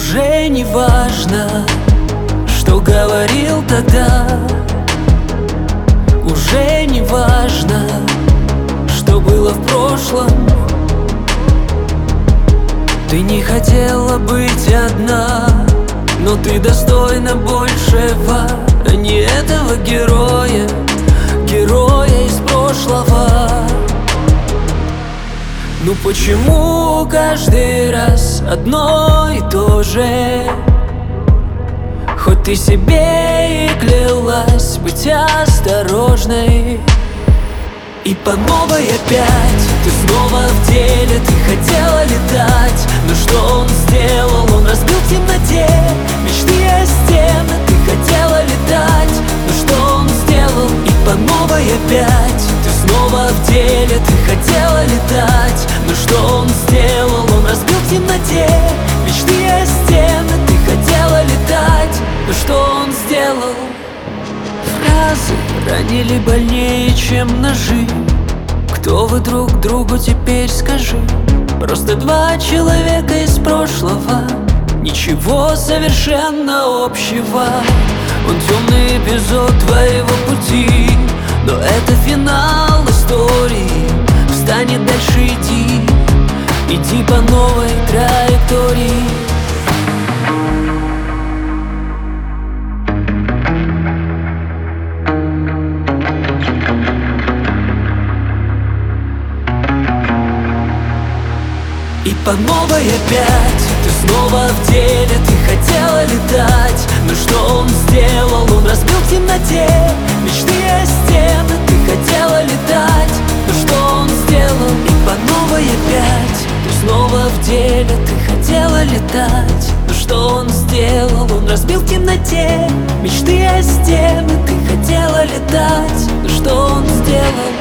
Уже не важно, что говорил тогда. Уже не важно, что было в прошлом. Ты не хотела быть одна, но ты достойна большего, а не этого героя, героя из прошлого. Ну почему каждый раз одно и то же? Хоть ты себе и клялась быть осторожной, и по новой опять ты снова в деле. Ты хотела летать, но что он сделал? Он разбил в темноте мечты о стены. Ты хотела летать, но что он сделал? И по новой опять ты снова в деле. Ты хотела летать, но что он сделал? Он разбил в темноте мечты о стены. Ты хотела летать, но что он сделал? Фразы ранили больнее, чем ножи. Кто вы друг другу теперь, скажи? Просто два человека из прошлого, ничего совершенно общего. Он темный эпизод твоего пути, но это финал истории. Встань и дальше иди, иди по новой траектории. И по новой опять ты снова в деле. Ты хотела летать, но что он сделал? Он разбил в темноте мечты о стены. Ты хотела летать, но что он сделал? И по новой опять ты снова в деле. Ты хотела летать, но что он сделал? Он разбил в темноте мечты о стены. Ты хотела летать, но что он сделал?